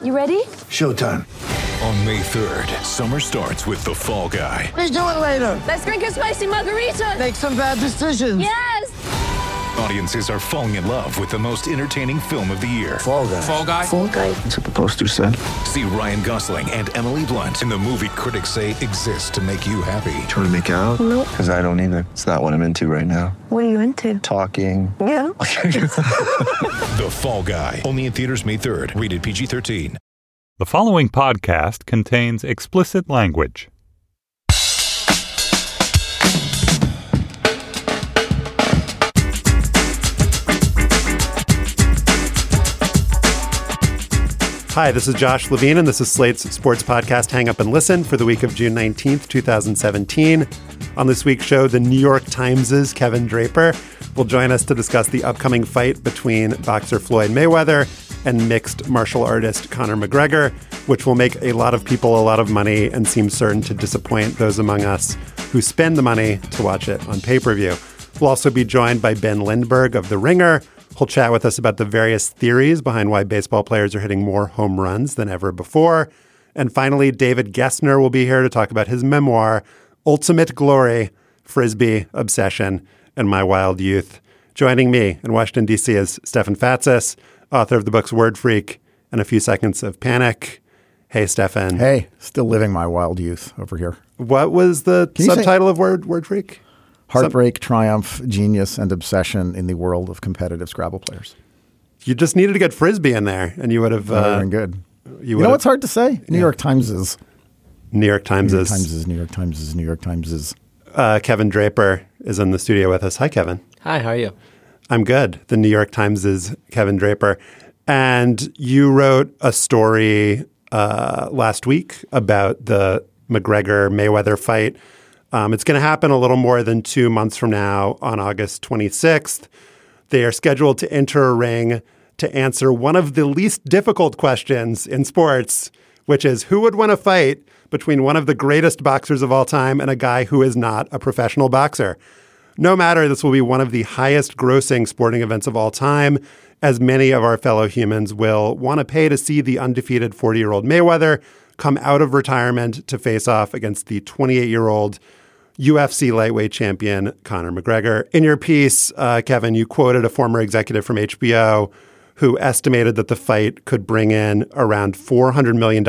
You ready? Showtime. On May 3rd, summer starts with The Fall Guy. Let's do it later. Let's drink a spicy margarita. Make some bad decisions. Yes! Audiences are falling in love with the most entertaining film of the year. Fall Guy. Fall Guy? Fall Guy. That's what the poster said. See Ryan Gosling and Emily Blunt in the movie critics say exists to make you happy. Trying to make it out? Nope. Because I don't either. It's not what I'm into right now. What are you into? Talking. Yeah. The Fall Guy. Only in theaters May 3rd. Rated PG-13. The following podcast contains explicit language. Hi, this is Josh Levine, and this is Slate's sports podcast, Hang Up and Listen, for the week of June 19th, 2017. On this week's show, the New York Times' Kevin Draper will join us to discuss the upcoming fight between boxer Floyd Mayweather and mixed martial artist Conor McGregor, which will make a lot of people a lot of money and seems certain to disappoint those among us who spend the money to watch it on pay-per-view. We'll also be joined by Ben Lindbergh of The Ringer. He'll chat with us about the various theories behind why baseball players are hitting more home runs than ever before. And finally, David Gessner will be here to talk about his memoir, Ultimate Glory, Frisbee Obsession, and My Wild Youth. Joining me in Washington, D.C. is Stefan Fatsis, author of the books Word Freak and A Few Seconds of Panic. Hey, Stefan. Hey, still living my wild youth over here. What was the subtitle of Word Freak? Heartbreak, triumph, genius, and obsession in the world of competitive Scrabble players. You just needed to get Frisbee in there, and you would have been good. You know what's hard to say? New York Times is. New York Times is. New York Times is. New York Times is. Kevin Draper is in the studio with us. Hi, Kevin. Hi, how are you? I'm good. The New York Times is Kevin Draper. And you wrote a story last week about the McGregor-Mayweather fight. It's going to happen a little more than 2 months from now on August 26th. They are scheduled to enter a ring to answer one of the least difficult questions in sports, which is who would win a fight between one of the greatest boxers of all time and a guy who is not a professional boxer. No matter, this will be one of the highest grossing sporting events of all time, as many of our fellow humans will want to pay to see the undefeated 40-year-old Mayweather come out of retirement to face off against the 28-year-old UFC lightweight champion Conor McGregor. In your piece, Kevin, you quoted a former executive from HBO who estimated that the fight could bring in around $400 million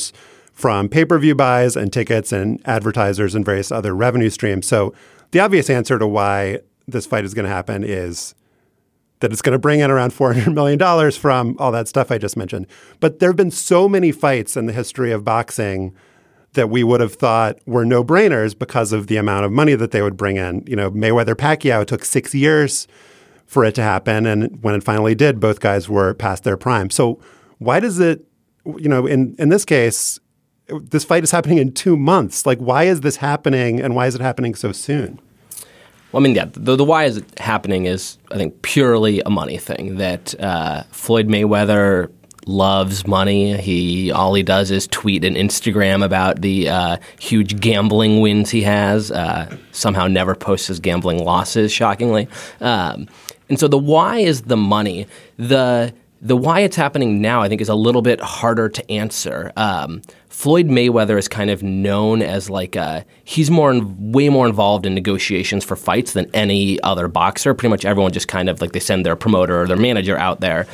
from pay-per-view buys and tickets and advertisers and various other revenue streams. So the obvious answer to why this fight is going to happen is that it's going to bring in around $400 million from all that stuff I just mentioned. But there have been so many fights in the history of boxing that we would have thought were no-brainers because of the amount of money that they would bring in. You know, Mayweather-Pacquiao took 6 years for it to happen, and when it finally did, both guys were past their prime. So why does it, you know, in this case, this fight is happening in 2 months. Like, why is this happening, and why is it happening so soon? Well, I mean, yeah, the why is it happening is, I think, purely a money thing, that Floyd Mayweather loves money. All he does is tweet and Instagram about the huge gambling wins he has. Somehow never posts his gambling losses, shockingly. And so the why is the money. The why it's happening now, I think, is a little bit harder to answer. Floyd Mayweather is kind of known as he's way more involved in negotiations for fights than any other boxer. Pretty much everyone just kind of they send their promoter or their manager out there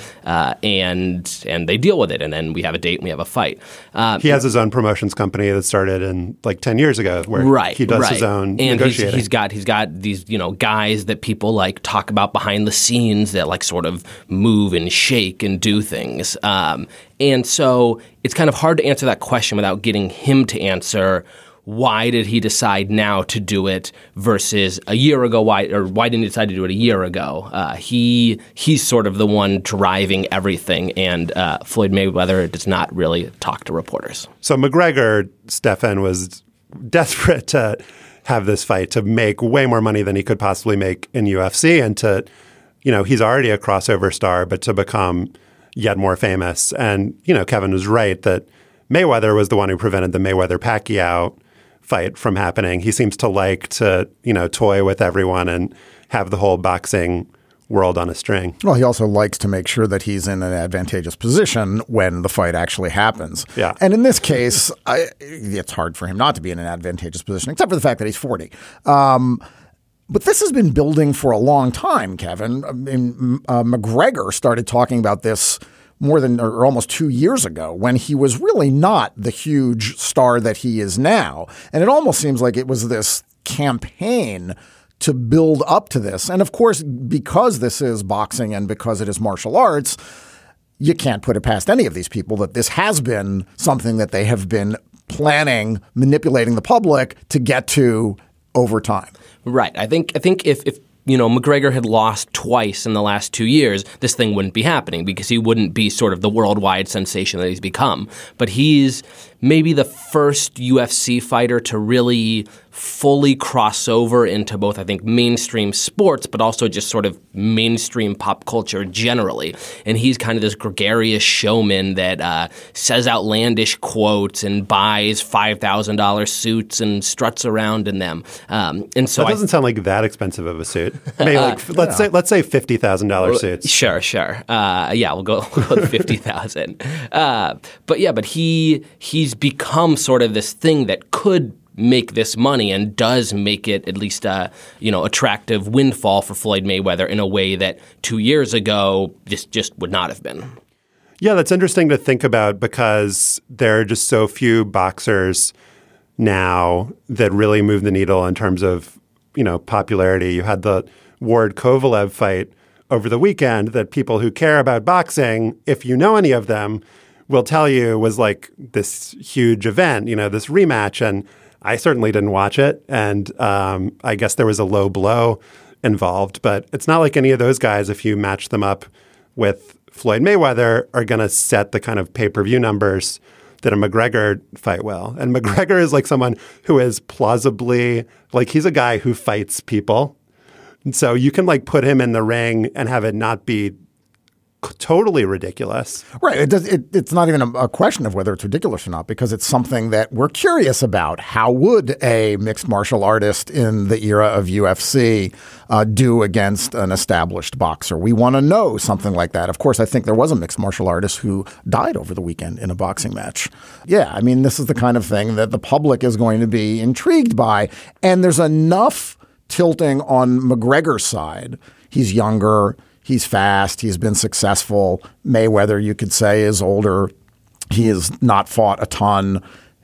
and they deal with it. And then we have a date and we have a fight. He has his own promotions company that started in 10 years ago where he does his own negotiating. And he's got these, guys that people talk about behind the scenes that sort of move and shake and do things. And so it's kind of hard to answer that question without getting him to answer why did he decide now to do it versus a year ago? Why didn't he decide to do it a year ago? He's sort of the one driving everything, and Floyd Mayweather does not really talk to reporters. So McGregor, Stefan, was desperate to have this fight to make way more money than he could possibly make in UFC, and to, he's already a crossover star, but to become yet more famous. And, Kevin was right that Mayweather was the one who prevented the Mayweather-Pacquiao fight from happening. He seems to like to, toy with everyone and have the whole boxing world on a string. Well, he also likes to make sure that he's in an advantageous position when the fight actually happens. Yeah. And in this case, it's hard for him not to be in an advantageous position, except for the fact that he's 40. But this has been building for a long time, Kevin. I mean, McGregor started talking about this more than or almost 2 years ago when he was really not the huge star that he is now. And it almost seems like it was this campaign to build up to this. And of course, because this is boxing and because it is martial arts, you can't put it past any of these people that this has been something that they have been planning, manipulating the public to get to over time. Right. I think if McGregor had lost twice in the last 2 years, this thing wouldn't be happening because he wouldn't be sort of the worldwide sensation that he's become. But he's maybe the first UFC fighter to really fully cross over into both, I think, mainstream sports, but also just sort of mainstream pop culture generally. And he's kind of this gregarious showman that says outlandish quotes and buys $5,000 suits and struts around in them. And so that doesn't sound like that expensive of a suit. Maybe let's say $50,000 suits. Sure. We'll go with 50,000. But he's become sort of this thing that could make this money and does make it at least a attractive windfall for Floyd Mayweather in a way that 2 years ago this just would not have been. Yeah, that's interesting to think about because there are just so few boxers now that really move the needle in terms of, popularity. You had the Ward-Kovalev fight over the weekend that people who care about boxing, if you know any of them, will tell you was like this huge event, this rematch. And I certainly didn't watch it. And I guess there was a low blow involved. But it's not like any of those guys, if you match them up with Floyd Mayweather, are going to set the kind of pay-per-view numbers that a McGregor fight will. And McGregor is like someone who is plausibly, like he's a guy who fights people. And so you can like put him in the ring and have it not be totally ridiculous. Right. It's not even a question of whether it's ridiculous or not, because it's something that we're curious about. How would a mixed martial artist in the era of UFC do against an established boxer? We want to know something like that. Of course, I think there was a mixed martial artist who died over the weekend in a boxing match. Yeah, I mean, this is the kind of thing that the public is going to be intrigued by. And there's enough tilting on McGregor's side. He's younger. He's fast. He's been successful. Mayweather, you could say, is older. He has not fought a ton.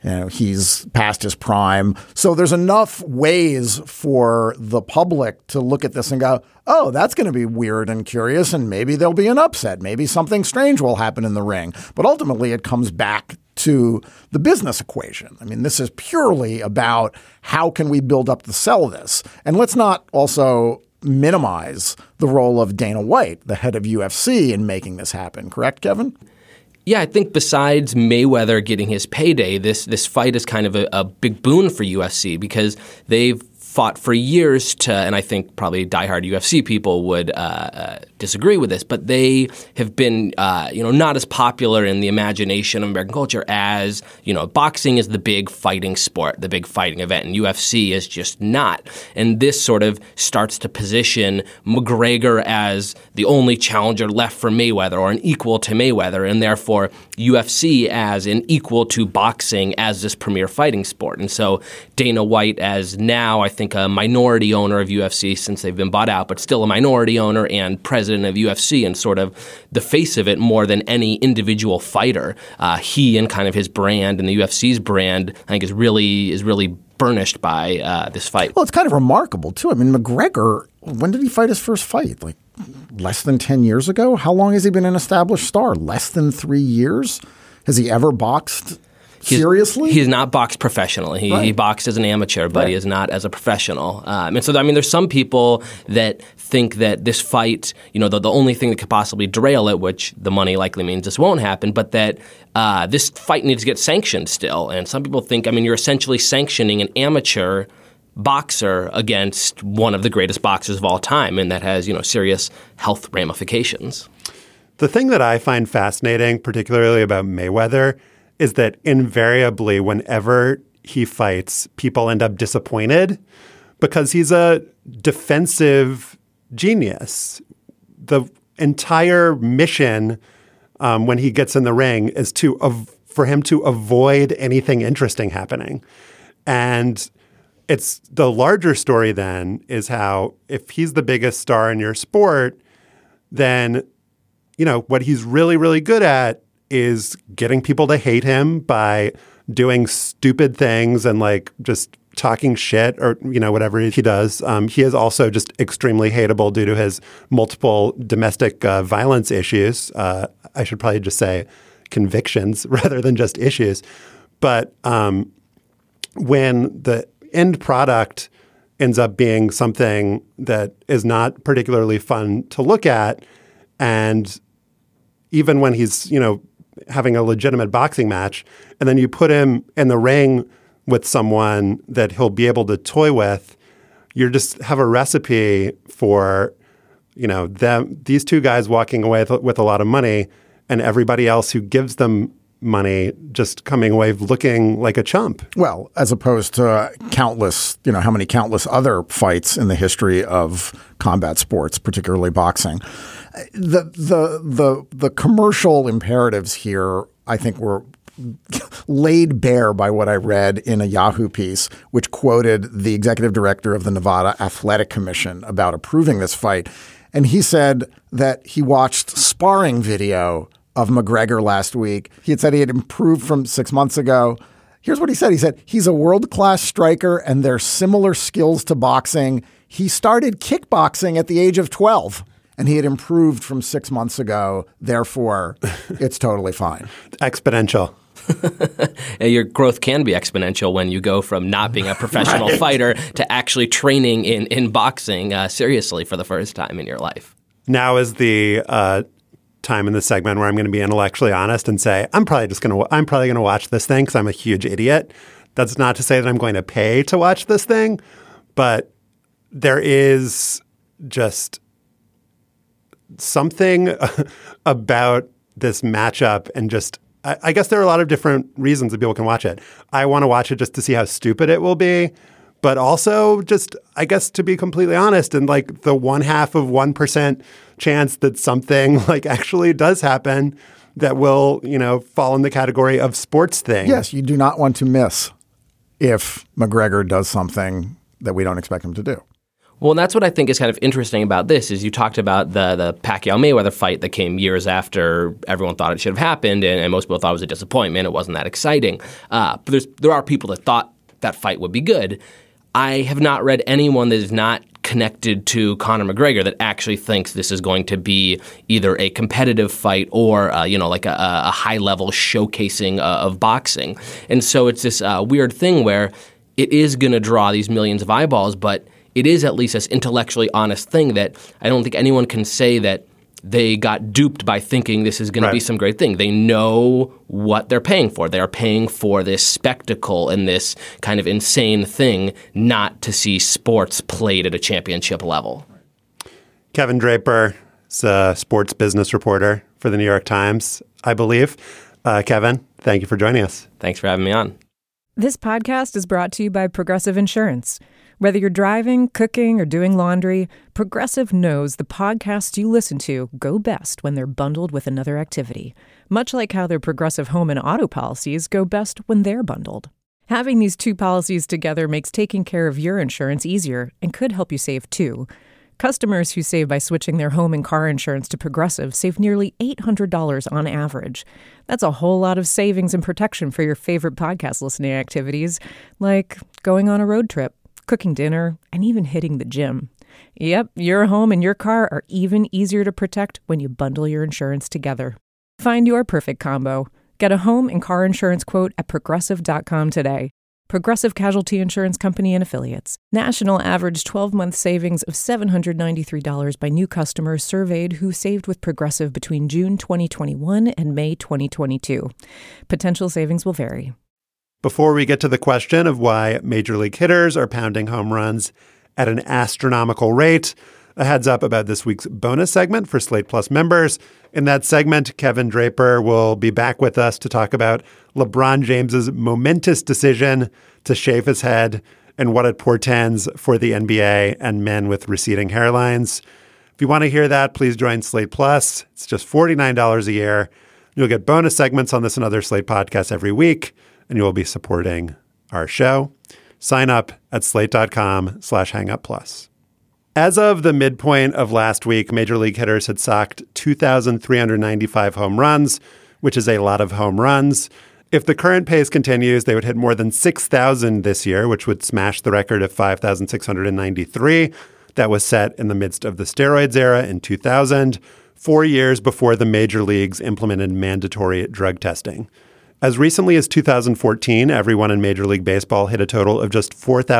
He's past his prime. So there's enough ways for the public to look at this and go, oh, that's going to be weird and curious, and maybe there'll be an upset. Maybe something strange will happen in the ring. But ultimately, it comes back to the business equation. I mean, this is purely about how can we build up to sell this. And let's not also minimize the role of Dana White, the head of UFC, in making this happen. Correct, Kevin? Yeah, I think besides Mayweather getting his payday, this fight is kind of a big boon for UFC because they've fought for years to, and I think probably diehard UFC people would disagree with this, but they have been, not as popular in the imagination of American culture as, boxing is the big fighting sport, the big fighting event, and UFC is just not. And this sort of starts to position McGregor as the only challenger left for Mayweather or an equal to Mayweather, and therefore UFC as an equal to boxing as this premier fighting sport. And so Dana White, as now I think a minority owner of UFC since they've been bought out, but still a minority owner and president of UFC and sort of the face of it more than any individual fighter. He and kind of his brand and the UFC's brand, I think, is really burnished by this fight. Well, it's kind of remarkable, too. I mean, McGregor, when did he fight his first fight? Like less than 10 years ago? How long has he been an established star? Less than 3 years? Has he ever boxed seriously? He's not boxed professionally. He boxed as an amateur, but he is not as a professional. And so, I mean, there's some people that think that this fight, the only thing that could possibly derail it, which the money likely means this won't happen, but that this fight needs to get sanctioned still. And some people think, you're essentially sanctioning an amateur boxer against one of the greatest boxers of all time, and that has, serious health ramifications. The thing that I find fascinating, particularly about Mayweather, is that invariably whenever he fights, people end up disappointed because he's a defensive genius. the entire mission when he gets in the ring is for him to avoid anything interesting happening. And it's the larger story then is how if he's the biggest star in your sport, then, what he's really, really good at is getting people to hate him by doing stupid things and like just talking shit or, whatever he does. He is also just extremely hateable due to his multiple domestic violence issues. I should probably just say convictions rather than just issues. But when the end product ends up being something that is not particularly fun to look at, and even when he's, having a legitimate boxing match, and then you put him in the ring with someone that he'll be able to toy with, you just have a recipe for, these two guys walking away with a lot of money and everybody else who gives them money just coming away looking like a chump. Well, as opposed to countless other fights in the history of combat sports, particularly boxing. The commercial imperatives here, I think, were laid bare by what I read in a Yahoo piece, which quoted the executive director of the Nevada Athletic Commission about approving this fight. And he said that he watched sparring video of McGregor last week. He had said he had improved from 6 months ago. Here's what he said. He said, he's a world-class striker and there's similar skills to boxing. He started kickboxing at the age of 12 and he had improved from 6 months ago. Therefore, it's totally fine. Exponential. Your growth can be exponential when you go from not being a professional fighter to actually training in boxing seriously for the first time in your life. Now is the time in this segment where I'm going to be intellectually honest and say I'm probably going to watch this thing because I'm a huge idiot. That's not to say that I'm going to pay to watch this thing, but there is just something about this matchup, and just I guess there are a lot of different reasons that people can watch it. I want to watch it just to see how stupid it will be, but also just, I guess, to be completely honest, and like the 0.1% chance that something like actually does happen that will, fall in the category of sports thing. Yes, you do not want to miss if McGregor does something that we don't expect him to do. Well, and that's what I think is kind of interesting about this is you talked about the Pacquiao-Mayweather fight that came years after everyone thought it should have happened, and most people thought it was a disappointment. It wasn't that exciting. But there are people that thought that fight would be good. I have not read anyone that is not connected to Conor McGregor that actually thinks this is going to be either a competitive fight or, like a high-level showcasing of boxing. And so it's this weird thing where it is going to draw these millions of eyeballs, but it is at least this intellectually honest thing that I don't think anyone can say that they got duped by thinking this is going to be some great thing. They know what they're paying for. They are paying for this spectacle and this kind of insane thing, not to see sports played at a championship level. Kevin Draper is a sports business reporter for the New York Times, I believe. Kevin, thank you for joining us. Thanks for having me on. This podcast is brought to you by Progressive Insurance. Whether you're driving, cooking, or doing laundry, Progressive knows the podcasts you listen to go best when they're bundled with another activity, much like how their Progressive home and auto policies go best when they're bundled. Having these two policies together makes taking care of your insurance easier and could help you save too. Customers who save by switching their home and car insurance to Progressive save nearly $800 on average. That's a whole lot of savings and protection for your favorite podcast listening activities, like going on a road trip, cooking dinner, and even hitting the gym. Yep, your home and your car are even easier to protect when you bundle your insurance together. Find your perfect combo. Get a home and car insurance quote at Progressive.com today. Progressive Casualty Insurance Company and Affiliates. National average 12-month savings of $793 by new customers surveyed who saved with Progressive between June 2021 and May 2022. Potential savings will vary. Before we get to the question of why major league hitters are pounding home runs at an astronomical rate, a heads up about this week's bonus segment for Slate Plus members. In that segment, Kevin Draper will be back with us to talk about LeBron James's momentous decision to shave his head and what it portends for the NBA and men with receding hairlines. If you want to hear that, please join Slate Plus. It's just $49 a year. You'll get bonus segments on this and other Slate podcasts every week, and you will be supporting our show. Sign up at slate.com/hangupplus. As of the midpoint of last week, Major League hitters had socked 2,395 home runs, which is a lot of home runs. If the current pace continues, they would hit more than 6,000 this year, which would smash the record of 5,693 that was set in the midst of the steroids era in 2000, 4 years before the major leagues implemented mandatory drug testing. As recently as 2014, everyone in Major League Baseball hit a total of just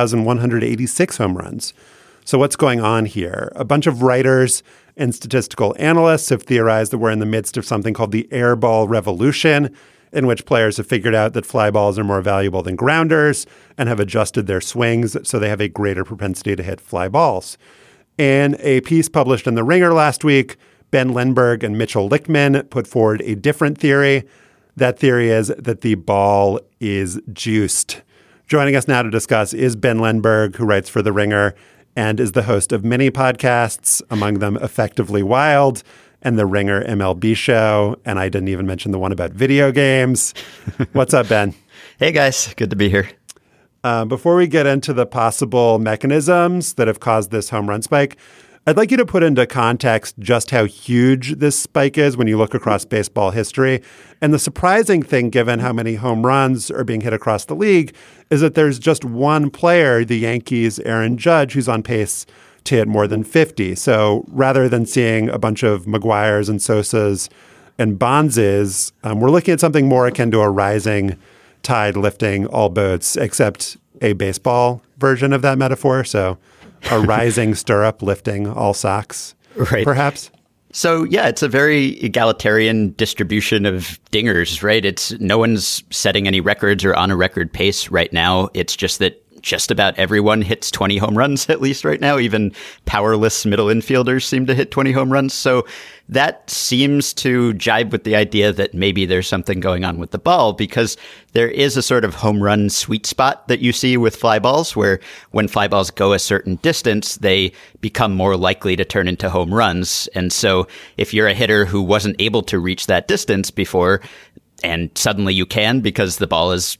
4,186 home runs. So what's going on here? A bunch of writers and statistical analysts have theorized that we're in the midst of something called the air ball revolution, in which players have figured out that fly balls are more valuable than grounders and have adjusted their swings so they have a greater propensity to hit fly balls. In a piece published in The Ringer last week, Ben Lindbergh and Mitchell Lichtman put forward a different theory. That theory is that the ball is juiced. Joining us now to discuss is Ben Lindbergh, who writes for The Ringer and is the host of many podcasts, among them Effectively Wild and the Ringer MLB Show. And I didn't even mention the one about video games. What's up, Ben? Hey, guys. Good to be here. Before we get into the possible mechanisms that have caused this home run spike, I'd like you to put into context just how huge this spike is when you look across baseball history. And the surprising thing, given how many home runs are being hit across the league, is that there's just one player, the Yankees' Aaron Judge, who's on pace to hit more than 50. So rather than seeing a bunch of Maguires and Sosas and Bonzes, we're looking at something more akin to a rising tide lifting all boats, except a baseball version of that metaphor. So a rising stirrup lifting all socks, right? Perhaps. So, yeah, it's a very egalitarian distribution of dingers, right? It's no one's setting any records or on a record pace right now. It's just that just about everyone hits 20 home runs at least right now. Even powerless middle infielders seem to hit 20 home runs. So that seems to jibe with the idea that maybe there's something going on with the ball, because there is a sort of home run sweet spot that you see with fly balls, where when fly balls go a certain distance, they become more likely to turn into home runs. And so if you're a hitter who wasn't able to reach that distance before, and suddenly you can, because the ball is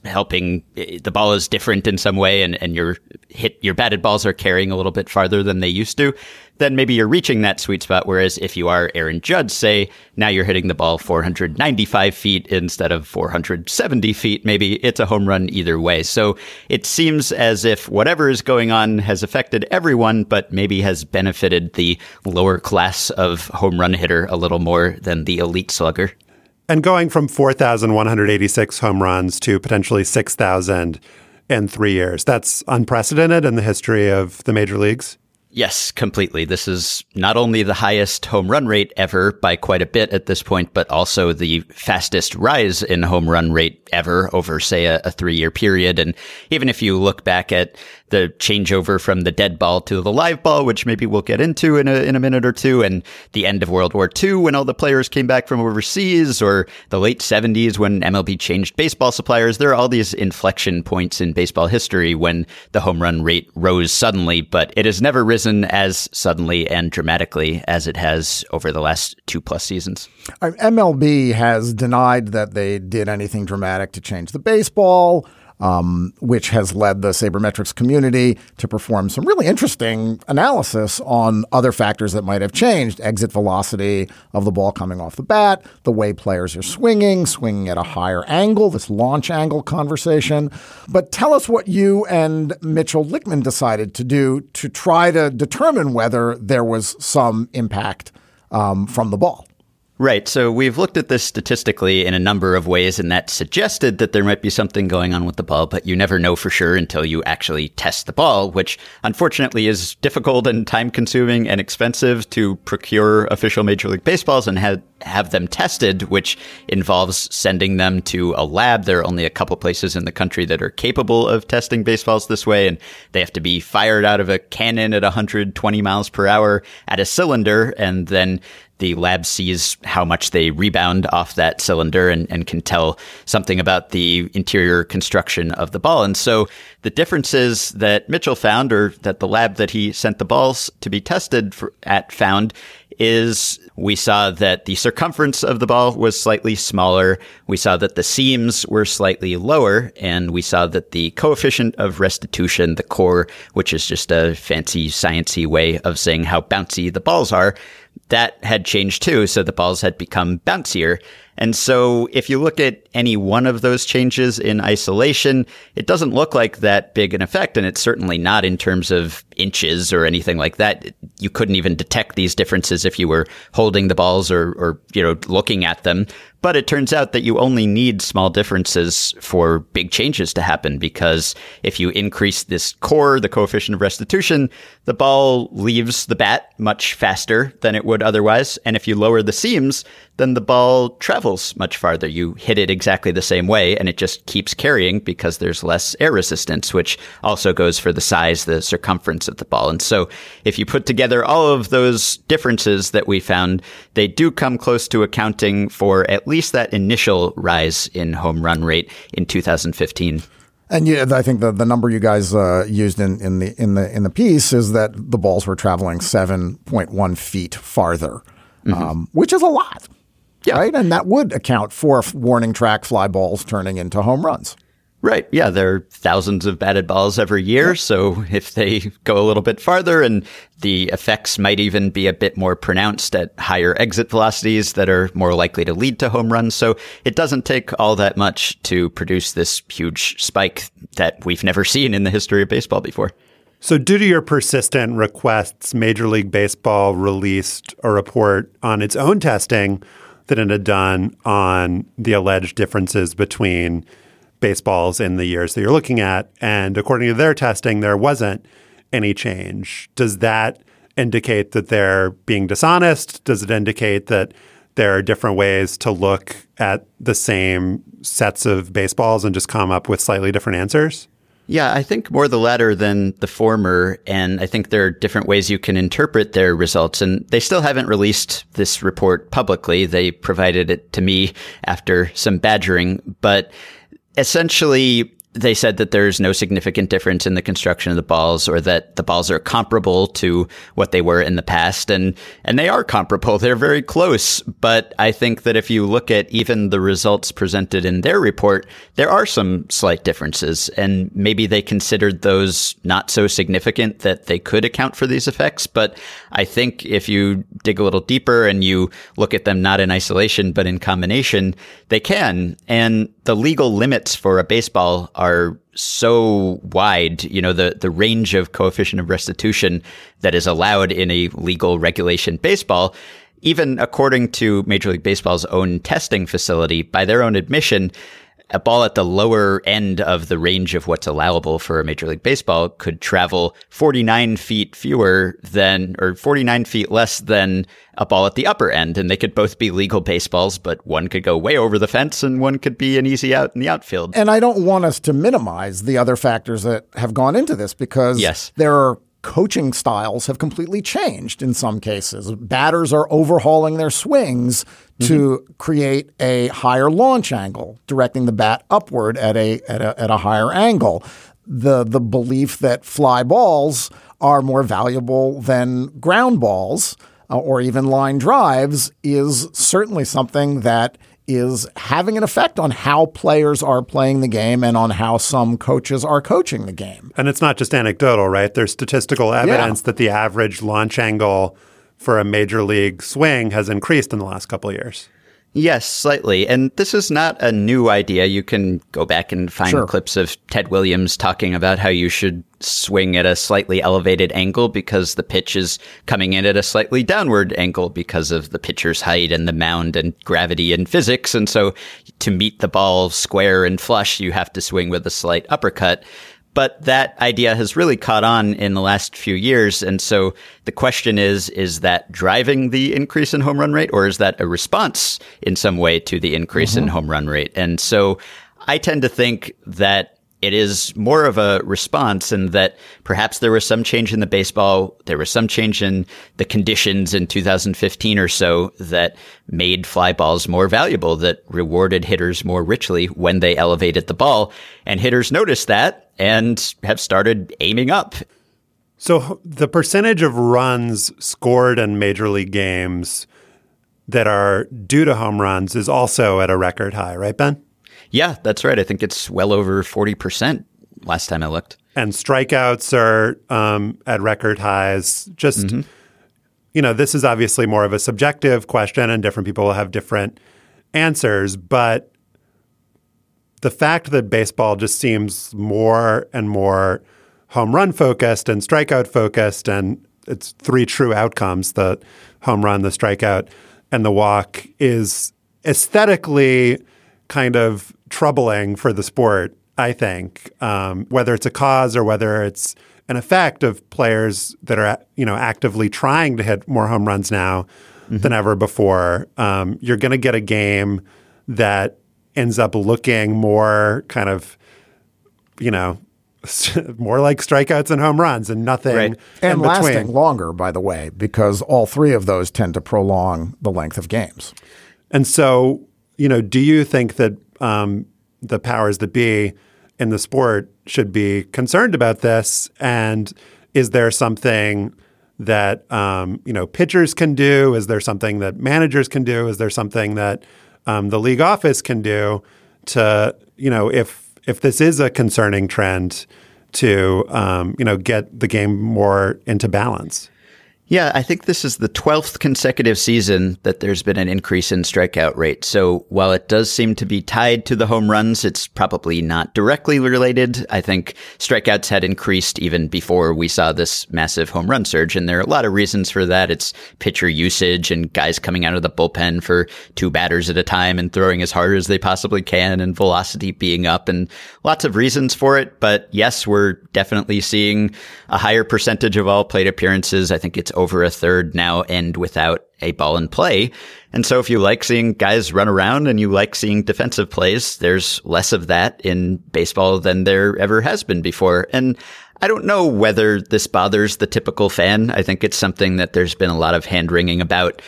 different in some way, and your batted balls are carrying a little bit farther than they used to, then maybe you're reaching that sweet spot. Whereas if you are Aaron Judge, say, now you're hitting the ball 495 feet instead of 470 feet, maybe it's a home run either way. So it seems as if whatever is going on has affected everyone, but maybe has benefited the lower class of home run hitter a little more than the elite slugger. And going from 4,186 home runs to potentially 6,000 in 3 years, that's unprecedented in the history of the major leagues? Yes, completely. This is not only the highest home run rate ever by quite a bit at this point, but also the fastest rise in home run rate ever over, say, a 3-year period. And even if you look back at the changeover from the dead ball to the live ball, which maybe we'll get into in a minute or two, and the end of World War II when all the players came back from overseas, or the late 70s when MLB changed baseball suppliers, there are all these inflection points in baseball history when the home run rate rose suddenly, but it has never risen as suddenly and dramatically as it has over the last 2+ seasons. MLB has denied that they did anything dramatic to change the baseball, which has led the sabermetrics community to perform some really interesting analysis on other factors that might have changed: exit velocity of the ball coming off the bat, the way players are swinging at a higher angle, this launch angle conversation. But tell us what you and Mitchell Lichtman decided to do to try to determine whether there was some impact from the ball. Right. So we've looked at this statistically in a number of ways, and that suggested that there might be something going on with the ball, but you never know for sure until you actually test the ball, which unfortunately is difficult and time-consuming and expensive to procure official Major League Baseballs and have them tested, which involves sending them to a lab. There are only a couple places in the country that are capable of testing baseballs this way, and they have to be fired out of a cannon at 120 miles per hour at a cylinder, and then the lab sees how much they rebound off that cylinder and can tell something about the interior construction of the ball. And so the differences that Mitchell found, or that the lab that he sent the balls to be tested at found, is we saw that the circumference of the ball was slightly smaller. We saw that the seams were slightly lower, and we saw that the coefficient of restitution, the core, which is just a fancy sciencey way of saying how bouncy the balls are, that had changed too. So the balls had become bouncier. And so if you look at any one of those changes in isolation, it doesn't look like that big an effect. And it's certainly not in terms of inches or anything like that. You couldn't even detect these differences if you were holding the balls or looking at them. But it turns out that you only need small differences for big changes to happen, because if you increase this core, the coefficient of restitution, the ball leaves the bat much faster than it would otherwise. And if you lower the seams, then the ball travels much farther. You hit it exactly the same way, and it just keeps carrying because there's less air resistance, which also goes for the size, the circumference of the ball. And so if you put together all of those differences that we found, they do come close to accounting for at least that initial rise in home run rate in 2015. And I think the number you guys used in the piece is that the balls were traveling 7.1 feet farther, which is a lot. Yeah. Right. And that would account for warning track fly balls turning into home runs. Right. Yeah. There are thousands of batted balls every year. Yep. So if they go a little bit farther, and the effects might even be a bit more pronounced at higher exit velocities that are more likely to lead to home runs. So it doesn't take all that much to produce this huge spike that we've never seen in the history of baseball before. So due to your persistent requests, Major League Baseball released a report on its own testing that it had done on the alleged differences between baseballs in the years that you're looking at. And according to their testing, there wasn't any change. Does that indicate that they're being dishonest? Does it indicate that there are different ways to look at the same sets of baseballs and just come up with slightly different answers? Yeah, I think more the latter than the former. And I think there are different ways you can interpret their results. And they still haven't released this report publicly. They provided it to me after some badgering. But essentially, they said that there's no significant difference in the construction of the balls, or that the balls are comparable to what they were in the past. And they are comparable. They're very close. But I think that if you look at even the results presented in their report, there are some slight differences. And maybe they considered those not so significant that they could account for these effects. But I think if you dig a little deeper and you look at them not in isolation, but in combination, they can. And the legal limits for a baseball are so wide, the range of coefficient of restitution that is allowed in a legal regulation baseball, even according to Major League Baseball's own testing facility, by their own admission, a ball at the lower end of the range of what's allowable for a Major League Baseball could travel 49 feet fewer than, or 49 feet less than a ball at the upper end. And they could both be legal baseballs, but one could go way over the fence and one could be an easy out in the outfield. And I don't want us to minimize the other factors that have gone into this, because there are coaching styles have completely changed in some cases. Batters are overhauling their swings to create a higher launch angle, directing the bat upward at a higher angle. The belief that fly balls are more valuable than ground balls or even line drives is certainly something that is having an effect on how players are playing the game and on how some coaches are coaching the game. And it's not just anecdotal, right? There's statistical evidence that the average launch angle for a major league swing has increased in the last couple of years. Yes, slightly. And this is not a new idea. You can go back and find clips of Ted Williams talking about how you should swing at a slightly elevated angle because the pitch is coming in at a slightly downward angle because of the pitcher's height and the mound and gravity and physics. And so to meet the ball square and flush, you have to swing with a slight uppercut. But that idea has really caught on in the last few years. And so the question is that driving the increase in home run rate, or is that a response in some way to the increase in home run rate? And so I tend to think that it is more of a response, and that perhaps there was some change in the baseball. There was some change in the conditions in 2015 or so that made fly balls more valuable, that rewarded hitters more richly when they elevated the ball. And hitters noticed that and have started aiming up. So the percentage of runs scored in major league games that are due to home runs is also at a record high, right, Ben? Yeah, that's right. I think it's well over 40% last time I looked. And strikeouts are at record highs. Just, this is obviously more of a subjective question and different people will have different answers. But the fact that baseball just seems more and more home run focused and strikeout focused, and it's three true outcomes, the home run, the strikeout, and the walk, is aesthetically kind of troubling for the sport, I think, whether it's a cause or whether it's an effect of players that are, actively trying to hit more home runs now than ever before. You're going to get a game that ends up looking more kind of, more like strikeouts and home runs and nothing right. And in lasting between. longer, by the way, because all three of those tend to prolong the length of games. And so, do you think that the powers that be in the sport should be concerned about this? And is there something that, pitchers can do? Is there something that managers can do? Is there something that the league office can do to, if this is a concerning trend, to, get the game more into balance? Yeah, I think this is the 12th consecutive season that there's been an increase in strikeout rate. So while it does seem to be tied to the home runs, it's probably not directly related. I think strikeouts had increased even before we saw this massive home run surge. And there are a lot of reasons for that. It's pitcher usage and guys coming out of the bullpen for two batters at a time and throwing as hard as they possibly can, and velocity being up, and lots of reasons for it. But yes, we're definitely seeing a higher percentage of all plate appearances. I think it's over a third now end without a ball in play. And so if you like seeing guys run around and you like seeing defensive plays, there's less of that in baseball than there ever has been before. And I don't know whether this bothers the typical fan. I think it's something that there's been a lot of hand-wringing about,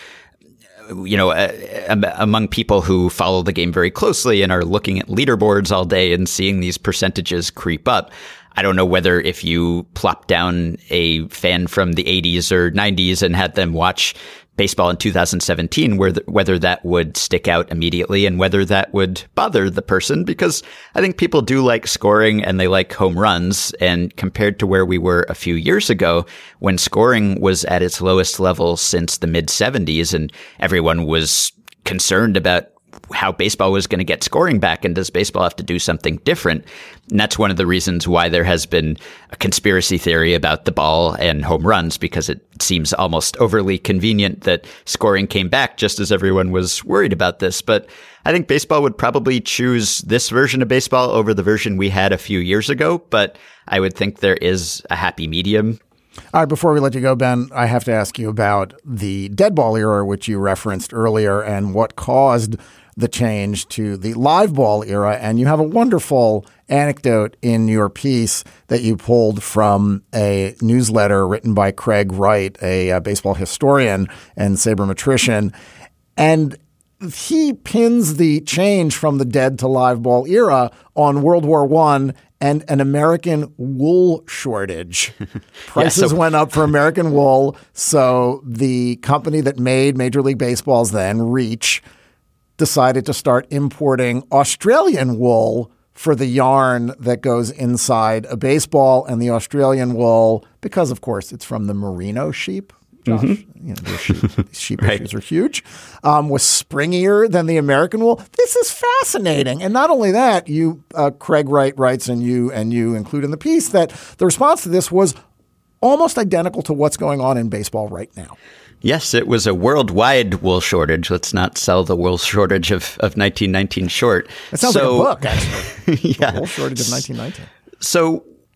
among people who follow the game very closely and are looking at leaderboards all day and seeing these percentages creep up. I don't know whether if you plop down a fan from the 80s or 90s and had them watch baseball in 2017, whether that would stick out immediately and whether that would bother the person, because I think people do like scoring and they like home runs. And compared to where we were a few years ago, when scoring was at its lowest level since the mid 70s and everyone was concerned about how baseball was going to get scoring back, and does baseball have to do something different? And that's one of the reasons why there has been a conspiracy theory about the ball and home runs, because it seems almost overly convenient that scoring came back just as everyone was worried about this. But I think baseball would probably choose this version of baseball over the version we had a few years ago. But I would think there is a happy medium. All right, before we let you go, Ben, I have to ask you about the dead ball era, which you referenced earlier, and what caused the change to the live ball era. And you have a wonderful anecdote in your piece that you pulled from a newsletter written by Craig Wright, a baseball historian and sabermetrician. And he pins the change from the dead to live ball era on World War I and an American wool shortage. Prices went up for American wool. So the company that made Major League Baseball's then, Reach, decided to start importing Australian wool for the yarn that goes inside a baseball. And the Australian wool, because of course it's from the merino sheep, Josh, sheep right. Issues are huge, was springier than the American wool. This is fascinating. And not only that, Craig Wright writes, and you include in the piece, that the response to this was almost identical to what's going on in baseball right now. Yes, it was a worldwide wool shortage. Let's not sell the wool shortage of 1919 short. It sounds like a book, actually. Yeah. The wool shortage of 1919. So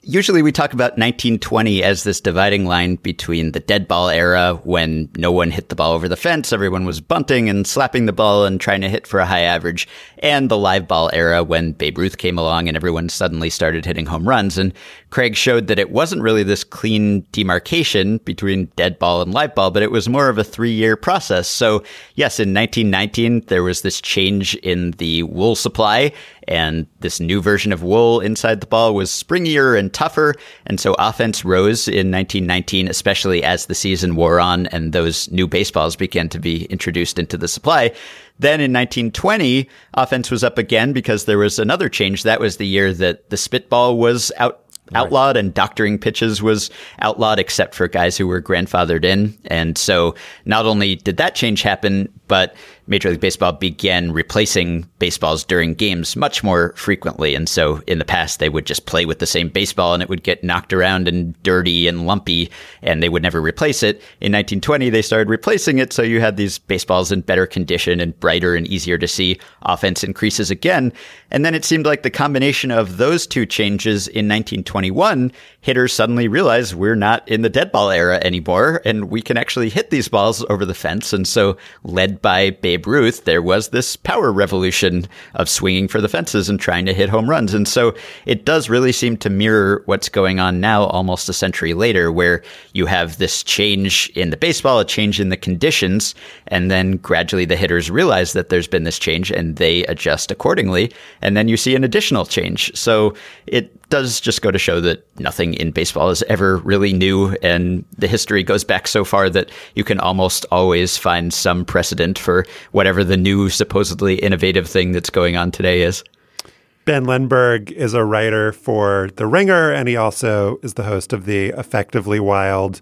Usually we talk about 1920 as this dividing line between the dead ball era, when no one hit the ball over the fence, everyone was bunting and slapping the ball and trying to hit for a high average, and the live ball era, when Babe Ruth came along and everyone suddenly started hitting home runs. And Craig showed that it wasn't really this clean demarcation between dead ball and live ball, but it was more of a 3-year process. So yes, in 1919, there was this change in the wool supply, and this new version of wool inside the ball was springier and tougher. And so offense rose in 1919, especially as the season wore on and those new baseballs began to be introduced into the supply. Then in 1920, offense was up again because there was another change. That was the year that the spitball was outlawed and doctoring pitches was outlawed, except for guys who were grandfathered in. And so not only did that change happen, but Major League Baseball began replacing baseballs during games much more frequently. And so in the past, they would just play with the same baseball and it would get knocked around and dirty and lumpy, and they would never replace it. In 1920, they started replacing it. So you had these baseballs in better condition and brighter and easier to see. Offense increases again. And then it seemed like the combination of those two changes in 1921, hitters suddenly realized we're not in the dead ball era anymore, and we can actually hit these balls over the fence. And so led by Babe Ruth, there was this power revolution of swinging for the fences and trying to hit home runs. And so it does really seem to mirror what's going on now almost a century later, where you have this change in the baseball, a change in the conditions, and then gradually the hitters realize that there's been this change and they adjust accordingly. And then you see an additional change. So it does just go to show that nothing in baseball is ever really new, and the history goes back so far that you can almost always find some precedent for whatever the new, supposedly innovative thing that's going on today is. Ben Lindbergh is a writer for The Ringer, and he also is the host of the Effectively Wild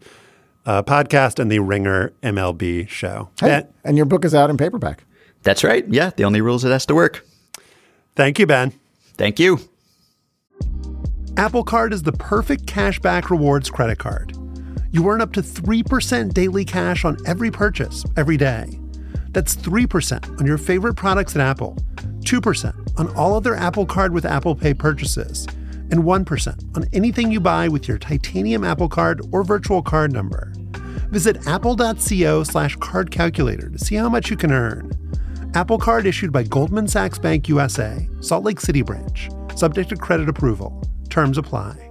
podcast and the Ringer MLB show. Hey, and your book is out in paperback. That's right. Yeah, the only rule is it has to work. Thank you, Ben. Thank you. Apple Card is the perfect cashback rewards credit card. You earn up to 3% daily cash on every purchase every day. That's 3% on your favorite products at Apple, 2% on all other Apple Card with Apple Pay purchases, and 1% on anything you buy with your titanium Apple Card or virtual card number. Visit apple.co/card calculator to see how much you can earn. Apple Card issued by Goldman Sachs Bank USA, Salt Lake City branch, subject to credit approval. Terms apply.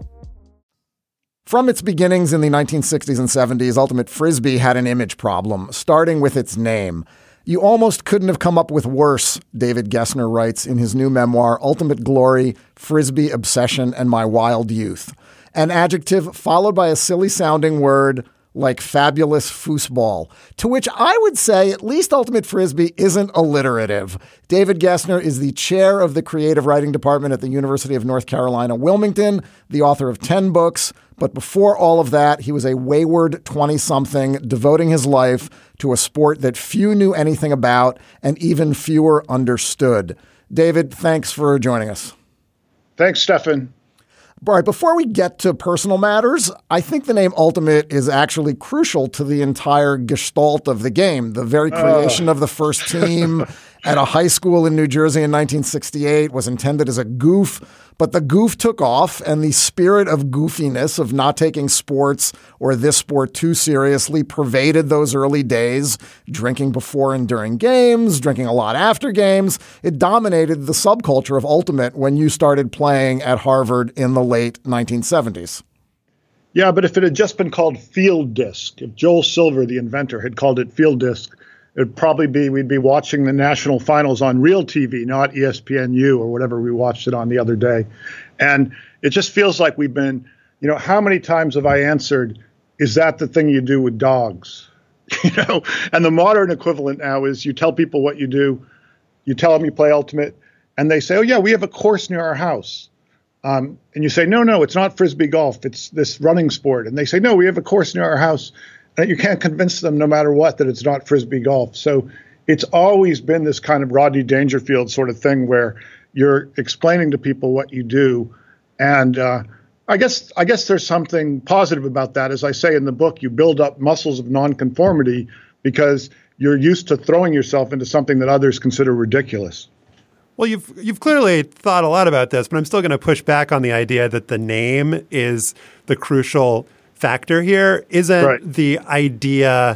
From its beginnings in the 1960s and 70s, Ultimate Frisbee had an image problem, starting with its name. You almost couldn't have come up with worse, David Gessner writes in his new memoir, Ultimate Glory, Frisbee Obsession, and My Wild Youth. An adjective followed by a silly-sounding word like fabulous foosball, to which I would say at least Ultimate Frisbee isn't alliterative. David Gessner is the chair of the creative writing department at the University of North Carolina, Wilmington, the author of 10 books. But before all of that, he was a wayward 20-something devoting his life to a sport that few knew anything about and even fewer understood. David, thanks for joining us. Thanks, Stefan. All right, before we get to personal matters, I think the name Ultimate is actually crucial to the entire gestalt of the game. The very creation of the first team at a high school in New Jersey in 1968 was intended as a goof, but the goof took off, and the spirit of goofiness, of not taking sports or this sport too seriously, pervaded those early days, drinking before and during games, drinking a lot after games. It dominated the subculture of Ultimate when you started playing at Harvard in the late 1970s. Yeah, but if it had just been called Field Disc, if Joel Silver, the inventor, had called it Field Disc, it'd probably be, we'd be watching the national finals on real TV, not ESPNU or whatever we watched it on the other day. And it just feels like we've been, how many times have I answered, is that the thing you do with dogs? And the modern equivalent now is you tell people what you do, you tell them you play Ultimate, and they say, oh yeah, we have a course near our house. And you say, no, it's not Frisbee golf. It's this running sport. And they say, no, we have a course near our house. And you can't convince them no matter what that it's not Frisbee golf. So it's always been this kind of Rodney Dangerfield sort of thing where you're explaining to people what you do. And I guess there's something positive about that. As I say in the book, you build up muscles of nonconformity because you're used to throwing yourself into something that others consider ridiculous. Well, you've clearly thought a lot about this, but I'm still going to push back on the idea that the name is the crucial factor here. Isn't the idea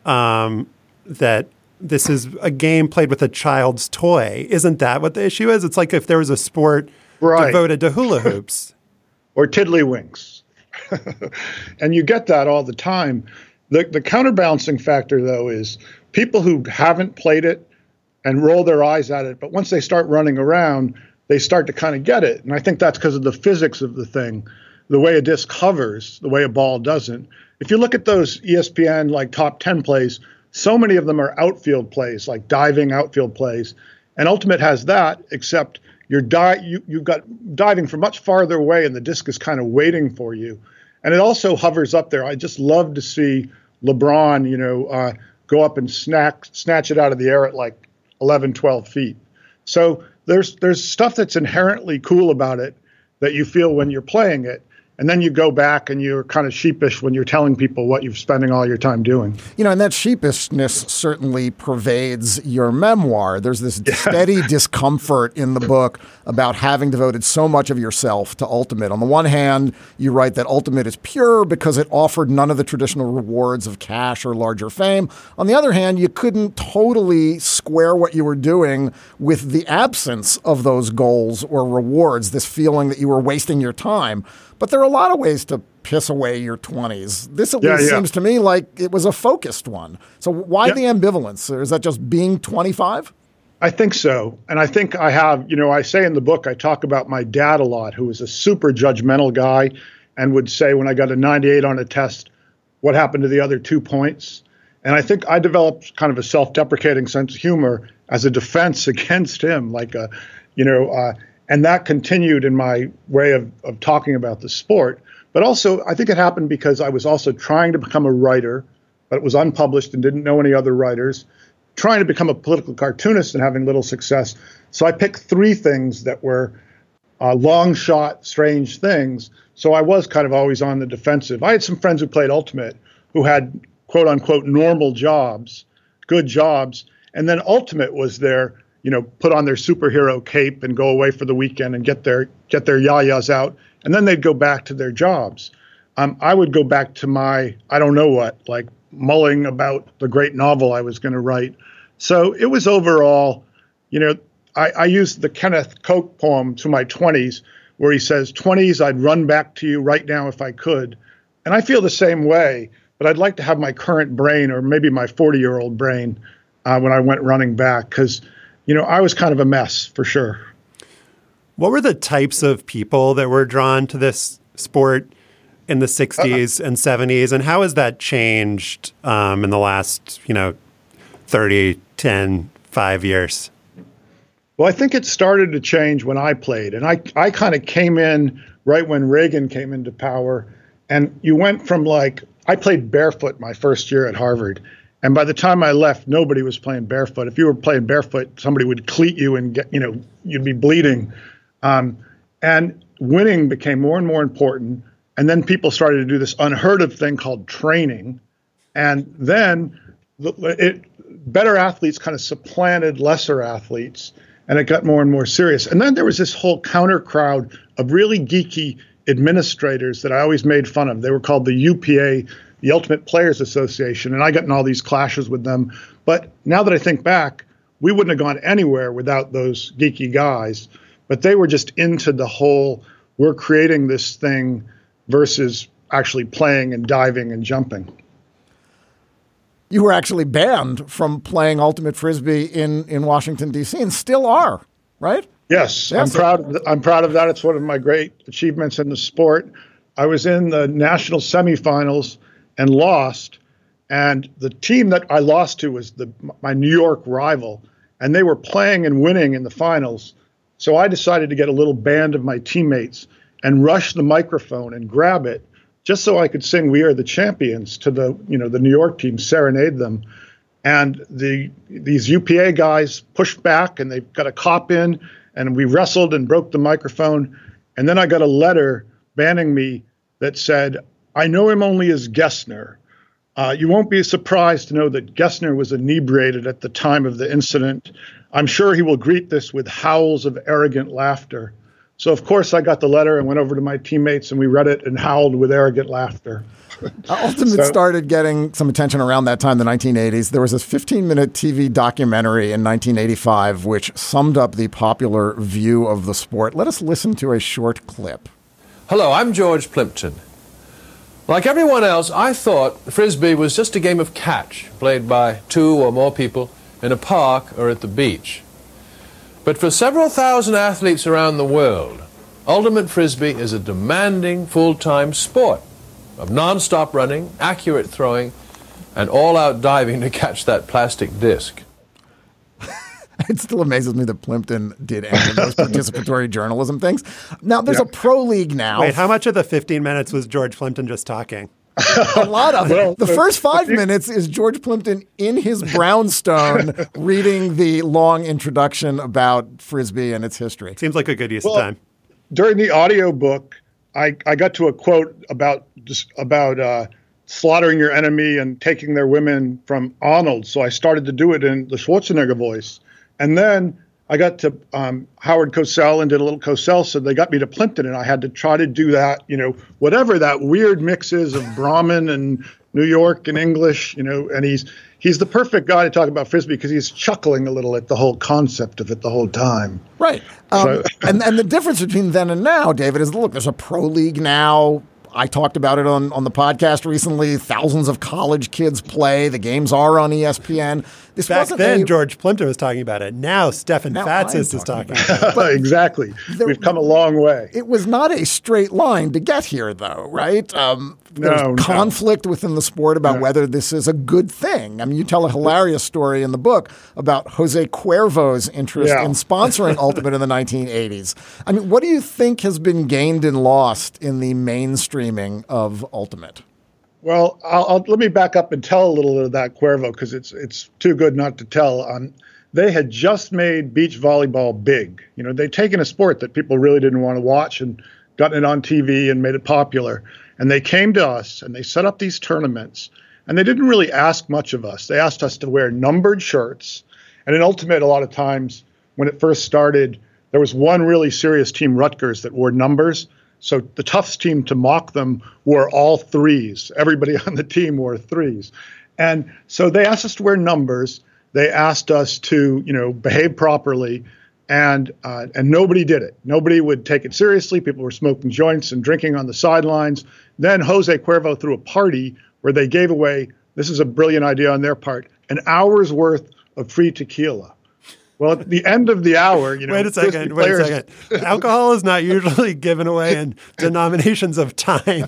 that this is a game played with a child's toy? Isn't that what the issue is? It's like if there was a sport devoted to hula hoops. Or tiddlywinks. And you get that all the time. The counterbalancing factor, though, is people who haven't played it and roll their eyes at it, but once they start running around, they start to kind of get it. And I think that's because of the physics of the thing, the way a disc hovers, the way a ball doesn't. If you look at those ESPN like top 10 plays, so many of them are outfield plays, like diving outfield plays. And Ultimate has that, except you've got diving from much farther away and the disc is kind of waiting for you. And it also hovers up there. I just love to see LeBron, go up and snatch it out of the air at like 11, 12 feet. So there's stuff that's inherently cool about it that you feel when you're playing it. And then you go back and you're kind of sheepish when you're telling people what you're spending all your time doing. And that sheepishness certainly pervades your memoir. There's this steady discomfort in the book about having devoted so much of yourself to Ultimate. On the one hand, you write that Ultimate is pure because it offered none of the traditional rewards of cash or larger fame. On the other hand, you couldn't totally square what you were doing with the absence of those goals or rewards, this feeling that you were wasting your time. But there are a lot of ways to piss away your 20s. This at least seems to me like it was a focused one. So why the ambivalence? Or is that just being 25? I think so. And I think I have, I say in the book, I talk about my dad a lot, who was a super judgmental guy and would say when I got a 98 on a test, what happened to the other 2 points? And I think I developed kind of a self-deprecating sense of humor as a defense against him, and that continued in my way of talking about the sport. But also, I think it happened because I was also trying to become a writer, but it was unpublished and didn't know any other writers, trying to become a political cartoonist and having little success. So I picked 3 things that were long shot, strange things. So I was kind of always on the defensive. I had some friends who played Ultimate who had, quote unquote, normal jobs, good jobs. And then Ultimate was their put on their superhero cape and go away for the weekend and get their yayas out. And then they'd go back to their jobs. I would go back to my, I don't know what, like mulling about the great novel I was going to write. So it was overall, I used the Kenneth Koch poem to my 20s where he says, 20s, I'd run back to you right now if I could. And I feel the same way, but I'd like to have my current brain or maybe my 40-year-old brain when I went running back because I was kind of a mess for sure. What were the types of people that were drawn to this sport in the 60s and 70s? And how has that changed in the last, 30, 10, 5 years? Well, I think it started to change when I played. And I kind of came in right when Reagan came into power. And you went from I played barefoot my first year at Harvard. And by the time I left, nobody was playing barefoot. If you were playing barefoot, somebody would cleat you and you'd be bleeding. And winning became more and more important. And then people started to do this unheard of thing called training. And then better athletes kind of supplanted lesser athletes. And it got more and more serious. And then there was this whole counter crowd of really geeky administrators that I always made fun of. They were called the UPA, the Ultimate Players Association, and I got in all these clashes with them. But now that I think back, we wouldn't have gone anywhere without those geeky guys. But they were just into the whole, we're creating this thing versus actually playing and diving and jumping. You were actually banned from playing Ultimate Frisbee in Washington, D.C., and still are, right? Yes, I'm proud of that. It's one of my great achievements in the sport. I was in the national semifinals and lost. And the team that I lost to was my New York rival. And they were playing and winning in the finals. So I decided to get a little band of my teammates and rush the microphone and grab it just so I could sing "We Are the Champions" to the New York team, serenade them. And these UPA guys pushed back and they got a cop in and we wrestled and broke the microphone. And then I got a letter banning me that said, I know him only as Gessner, You won't be surprised to know that Gessner was inebriated at the time of the incident. I'm sure he will greet this with howls of arrogant laughter. So, of course, I got the letter and went over to my teammates, and we read it and howled with arrogant laughter. Ultimate started getting some attention around that time, the 1980s. There was this 15-minute TV documentary in 1985 which summed up the popular view of the sport. Let us listen to a short clip. Hello, I'm George Plimpton. Like everyone else, I thought Frisbee was just a game of catch played by 2 or more people in a park or at the beach. But for several thousand athletes around the world, Ultimate Frisbee is a demanding full-time sport of non-stop running, accurate throwing, and all-out diving to catch that plastic disc. It still amazes me that Plimpton did any of those participatory journalism things. Now, there's a pro league now. Wait, how much of the 15 minutes was George Plimpton just talking? A lot of it. The first 5 minutes is George Plimpton in his brownstone reading the long introduction about Frisbee and its history. Seems like a good use of time. During the audiobook, I got to a quote about slaughtering your enemy and taking their women from Arnold. So I started to do it in the Schwarzenegger voice. And then I got to Howard Cosell and did a little Cosell, so they got me to Plimpton, and I had to try to do that, whatever that weird mix is of Brahmin and New York and English, and he's the perfect guy to talk about Frisbee because he's chuckling a little at the whole concept of it the whole time. Right. And the difference between then and now, David, is, look, there's a pro league now. I talked about it on the podcast recently. Thousands of college kids play. The games are on ESPN. Back then, George Plimpton was talking about it. Now, Stefan Fatsis is talking about it. Exactly. We've come a long way. It was not a straight line to get here, though, right? There's conflict within the sport about whether this is a good thing. I mean, you tell a hilarious story in the book about Jose Cuervo's interest in sponsoring Ultimate in the 1980s. I mean, what do you think has been gained and lost in the mainstreaming of Ultimate? Well, let me back up and tell a little bit of that Cuervo because it's too good not to tell. They had just made beach volleyball big. They'd taken a sport that people really didn't want to watch and gotten it on TV and made it popular. And they came to us and they set up these tournaments. And they didn't really ask much of us. They asked us to wear numbered shirts. And in Ultimate, a lot of times when it first started, there was one really serious team, Rutgers, that wore numbers. So the toughest team to mock them wore all 3s. Everybody on the team wore 3s. And so they asked us to wear numbers. They asked us to, behave properly. And nobody did it. Nobody would take it seriously. People were smoking joints and drinking on the sidelines. Then Jose Cuervo threw a party where they gave away, this is a brilliant idea on their part, an hour's worth of free tequila. Well, at the end of the hour, Wait a second. Alcohol is not usually given away in denominations of time.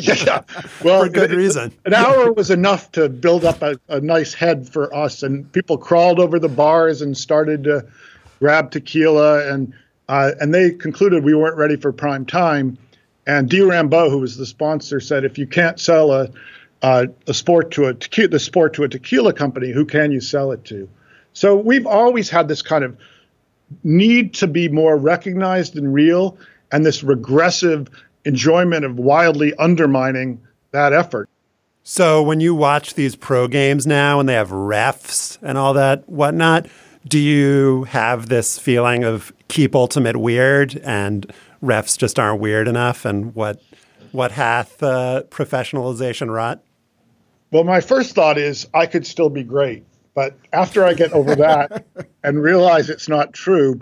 Well, for good reason. An hour was enough to build up a nice head for us, and people crawled over the bars and started to grab tequila, and they concluded we weren't ready for prime time. And D. Rambeau, who was the sponsor, said, if you can't sell the sport to a tequila company, who can you sell it to? So we've always had this kind of need to be more recognized and real, and this regressive enjoyment of wildly undermining that effort. So when you watch these pro games now and they have refs and all that whatnot, do you have this feeling of keep Ultimate weird and refs just aren't weird enough? And what hath professionalization wrought? Well, my first thought is I could still be great. But after I get over that and realize it's not true,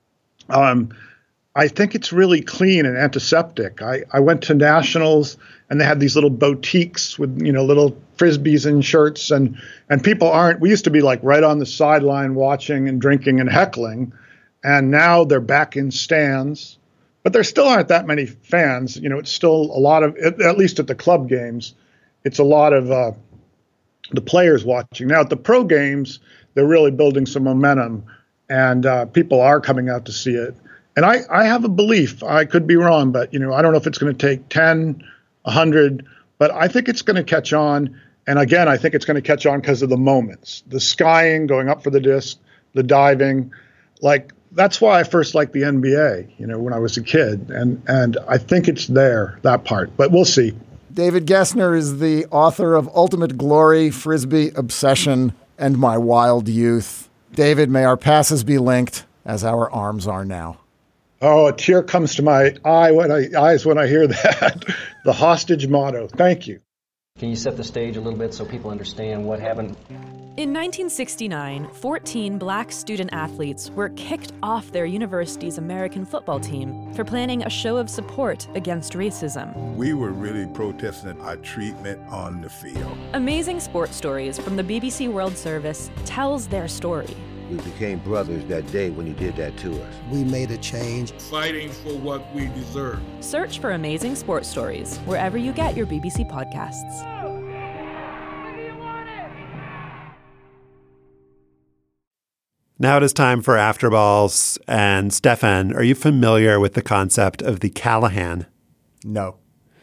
I think it's really clean and antiseptic. I went to nationals and they had these little boutiques with, little Frisbees and shirts and people we used to be like right on the sideline watching and drinking and heckling. And now they're back in stands, but there still aren't that many fans. It's still a lot of, at least at the club games, it's a lot of, the players watching. Now at the pro games, they're really building some momentum and people are coming out to see it. And I have a belief, I could be wrong, but I don't know if it's going to take 10, 100, but I think it's going to catch on. And again, I think it's going to catch on because of the moments, the skying, going up for the disc, the diving. Like that's why I first liked the NBA, when I was a kid. And I think it's there, that part, but we'll see. David Gessner is the author of Ultimate Glory, Frisbee Obsession, and My Wild Youth. David, may our passes be linked as our arms are now. Oh, a tear comes to my eyes when I hear that. The hostage motto. Thank you. Can you set the stage a little bit so people understand what happened? In 1969, 14 black student athletes were kicked off their university's American football team for planning a show of support against racism. We were really protesting our treatment on the field. Amazing Sports Stories from the BBC World Service tells their story. We became brothers that day when he did that to us. We made a change. Fighting for what we deserve. Search for Amazing Sports Stories wherever you get your BBC podcasts. Now it is time for After Balls. And Stefan, are you familiar with the concept of the Callahan? No.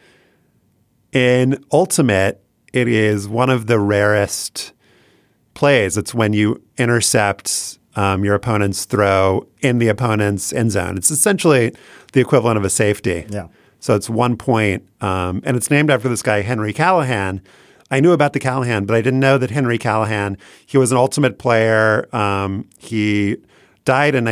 In Ultimate, it is one of the rarest plays. It's when you intercept your opponent's throw in the opponent's end zone. It's essentially the equivalent of a safety. Yeah. So it's 1 point, and it's named after this guy, Henry Callahan. I knew about the Callahan, but I didn't know that Henry Callahan, he was an Ultimate player. He died in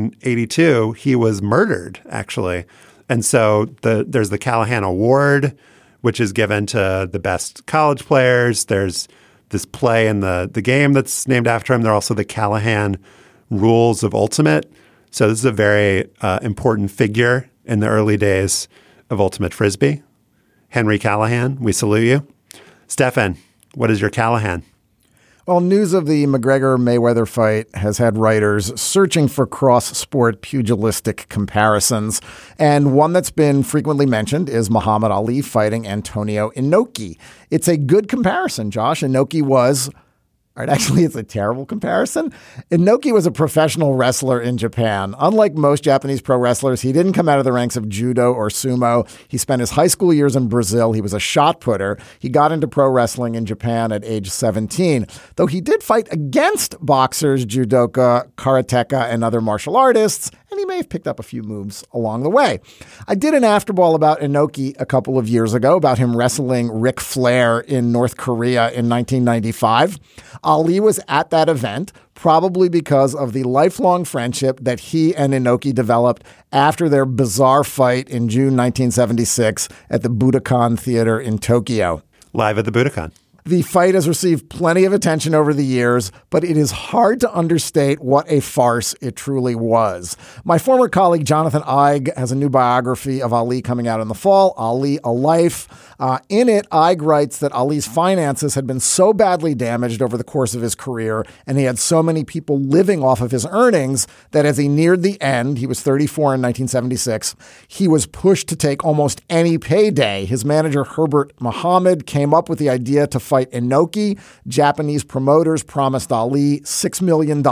1982. He was murdered, actually. And so there's the Callahan Award, which is given to the best college players. There's this play in the game that's named after him. There are also the Callahan Rules of Ultimate. So this is a very important figure in the early days of Ultimate Frisbee. Henry Callahan, we salute you. Stefan, what is your Callahan? Well, news of the McGregor-Mayweather fight has had writers searching for cross-sport pugilistic comparisons. And one that's been frequently mentioned is Muhammad Ali fighting Antonio Inoki. It's a good comparison, Josh. Inoki was... All right, actually, it's a terrible comparison. Inoki was a professional wrestler in Japan. Unlike most Japanese pro wrestlers, he didn't come out of the ranks of judo or sumo. He spent his high school years in Brazil. He was a shot putter. He got into pro wrestling in Japan at age 17, though he did fight against boxers, judoka, karateka, and other martial artists, and he may have picked up a few moves along the way. I did an Afterball about Inoki a couple of years ago, about him wrestling Ric Flair in North Korea in 1995. Ali was at that event, probably because of the lifelong friendship that he and Inoki developed after their bizarre fight in June 1976 at the Budokan Theater in Tokyo. Live at the Budokan. The fight has received plenty of attention over the years, but it is hard to understate what a farce it truly was. My former colleague Jonathan Eig has a new biography of Ali coming out in the fall, Ali, A Life. In it, Eig writes that Ali's finances had been so badly damaged over the course of his career, and he had so many people living off of his earnings, that as he neared the end, he was 34 in 1976, he was pushed to take almost any payday. His manager, Herbert Muhammad, came up with the idea to fight Inoki. Japanese promoters promised Ali $6 million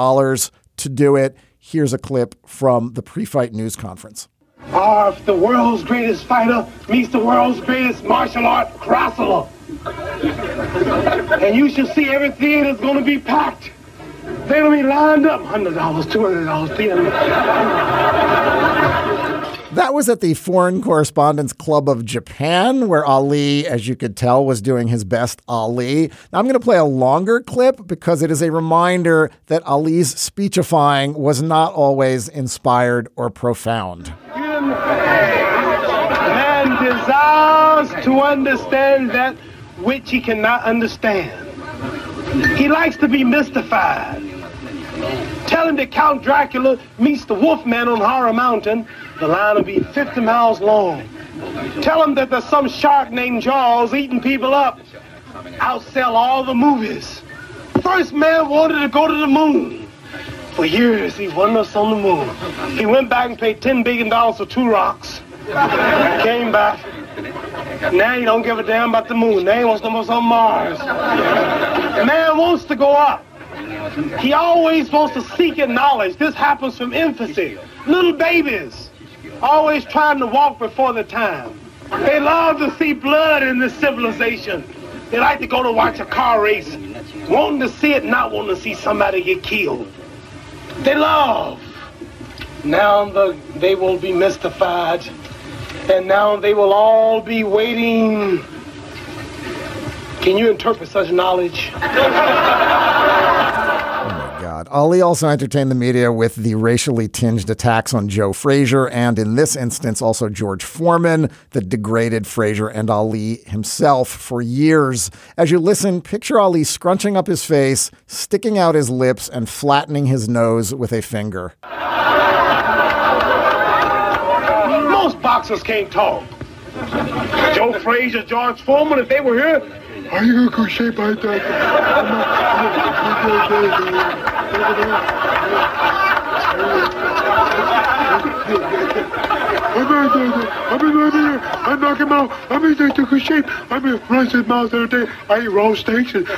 to do it. Here's a clip from the pre-fight news conference. If the world's greatest fighter meets the world's greatest martial art wrestler. And you should see every theater's going to be packed. They're going to be lined up. $100, $200, $300. That was at the Foreign Correspondents Club of Japan, where Ali, as you could tell, was doing his best Ali. Now, I'm going to play a longer clip because it is a reminder that Ali's speechifying was not always inspired or profound. Man desires to understand that which he cannot understand. He likes to be mystified. Tell him that Count Dracula meets the Wolfman on Horror Mountain, the line will be 50 miles long. Tell him that there's some shark named Jaws eating people up. Outsell all the movies. First man wanted to go to the moon. For years, he wanted us on the moon. He went back and paid $10 billion for 2 rocks. Came back. Now he don't give a damn about the moon. Now he wants to go on Mars. The man wants to go up. He always wants to seek in knowledge. This happens from infancy. Little babies always trying to walk before the time. They love to see blood in this civilization. They like to go to watch a car race, wanting to see it, not wanting to see somebody get killed. They love. Now they will be mystified, and now they will all be waiting Can you interpret such knowledge? God. Ali also entertained the media with the racially tinged attacks on Joe Frazier and, in this instance, also George Foreman that degraded Frazier and Ali himself for years. As you listen, picture Ali scrunching up his face, sticking out his lips, and flattening his nose with a finger. Most boxers can't talk. Joe Frazier, George Foreman, if they were here, are you going to go shape like that? I'm knock him out. I'm in good shape. I'm in runs his mouth every day. I eat raw steaks and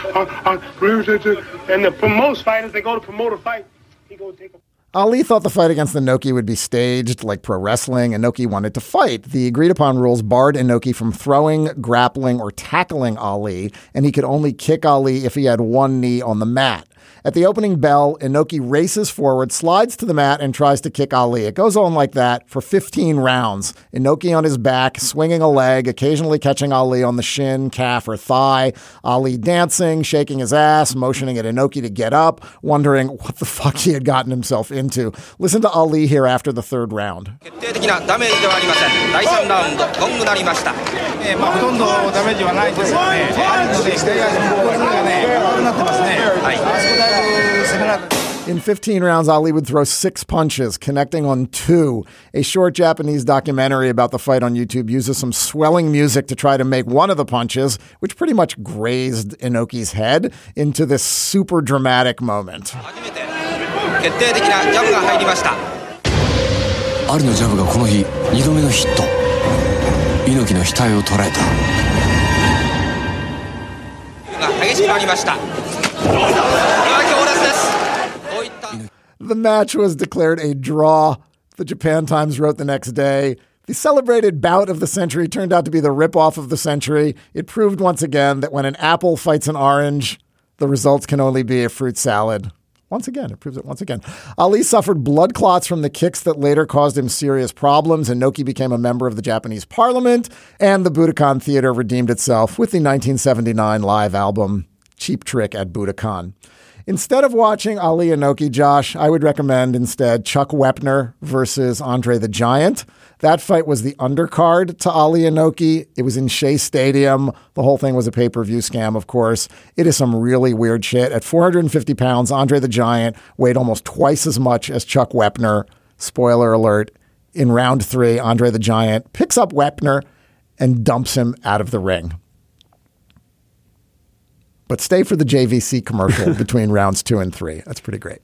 for most fighters, they go to promote a fight. He go take a Ali thought the fight against Inoki would be staged like pro wrestling. Inoki wanted to fight. The agreed-upon rules barred Inoki from throwing, grappling, or tackling Ali, and he could only kick Ali if he had one knee on the mat. At the opening bell, Inoki races forward, slides to the mat, and tries to kick Ali. It goes on like that for 15 rounds. Inoki on his back, swinging a leg, occasionally catching Ali on the shin, calf, or thigh. Ali dancing, shaking his ass, motioning at Inoki to get up, wondering what the fuck he had gotten himself into. Listen to Ali here after the third round. In 15 rounds, Ali would throw 6 punches, connecting on 2. A short Japanese documentary about the fight on YouTube uses some swelling music to try to make one of the punches, which pretty much grazed Inoki's head, into this super dramatic moment. The match was declared a draw. The Japan Times wrote the next day, the celebrated bout of the century turned out to be the ripoff of the century. It proved once again that when an apple fights an orange, the results can only be a fruit salad. Once again, it proves it once again. Ali suffered blood clots from the kicks that later caused him serious problems. Inoki became a member of the Japanese parliament, and the Budokan Theater redeemed itself with the 1979 live album Cheap Trick at Budokan. Instead of watching Ali Inoki, Josh, I would recommend instead Chuck Wepner versus Andre the Giant. That fight was the undercard to Ali Inoki. It was in Shea Stadium. The whole thing was a pay-per-view scam, of course. It is some really weird shit. At 450 pounds, Andre the Giant weighed almost twice as much as Chuck Wepner. Spoiler alert. In round 3, Andre the Giant picks up Wepner and dumps him out of the ring. But stay for the JVC commercial between rounds 2 and 3. That's pretty great.